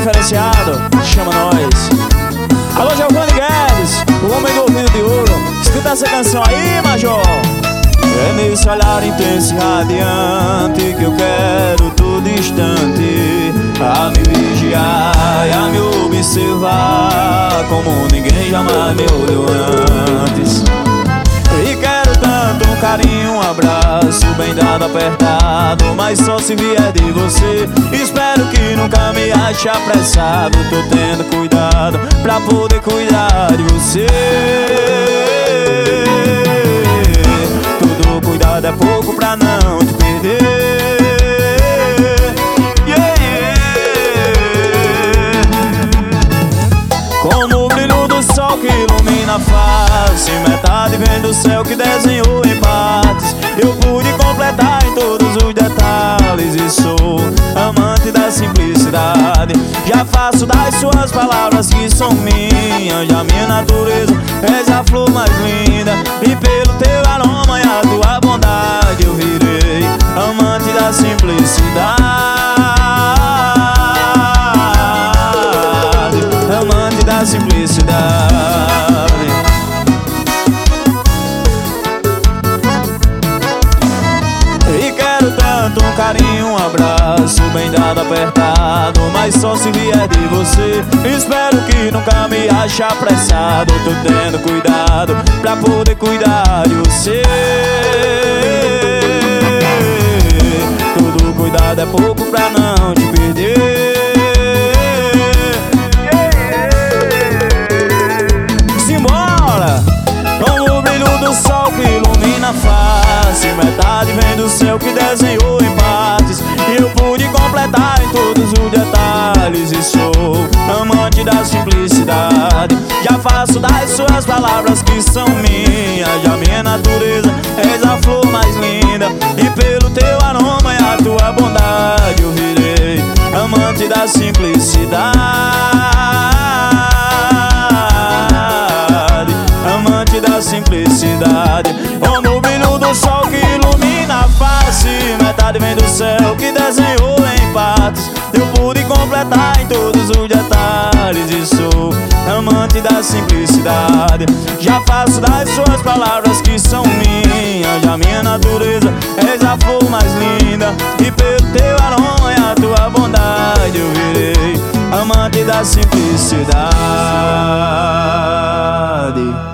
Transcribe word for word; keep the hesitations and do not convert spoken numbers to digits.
diferenciado, chama nós. Alô, Giovanni Guedes, o homem do ouvido de ouro. Escuta essa canção aí, Major. É nesse olhar intenso e radiante que eu quero todo instante a me vigiar e a me observar como ninguém jamais me olhou antes. E quero tanto um carinho, um abraço bem dado, apertado, mas só se vier de você. Espero que nunca me ache apressado. Tô tendo cuidado pra poder cuidar de você. Todo cuidado é pouco pra não te perder. Yeah, yeah. Como o brilho do sol que ilumina a face, metade vem do céu que desenhou em partes. Eu pude completar em todos os detalhes e sou amante da simplicidade. Já faço das suas palavras que são minhas, já minha natureza és a flor mais linda. E pelo teu aroma e a tua bondade eu virei amante da simplicidade. Amante da simplicidade. E quero tanto um carinho, um abraço bem dado, apertado, mas só se vier de você. Espero que nunca me ache apressado. Tô tendo cuidado pra poder cuidar de você. Todo cuidado é pouco pra não te perder. Simbora! Como o brilho do sol que ilumina a face, metade vem do céu que desenhou em partes. E eu pude completar em todos os detalhes e sou amante da simplicidade. Já faço das suas palavras que são minhas, já minha natureza és a flor mais linda. E pelo teu aroma e a tua bondade eu virei amante da simplicidade. Amante da simplicidade. Como o brilho do sol que ilumina a face, metade vem do céu que desenhou em partes. Eu pude completar em todos os detalhes e sou amante da simplicidade. Já faço das suas palavras que são minhas, já minha natureza és a flor mais linda. E pelo teu aroma e a tua bondade eu virei amante da simplicidade.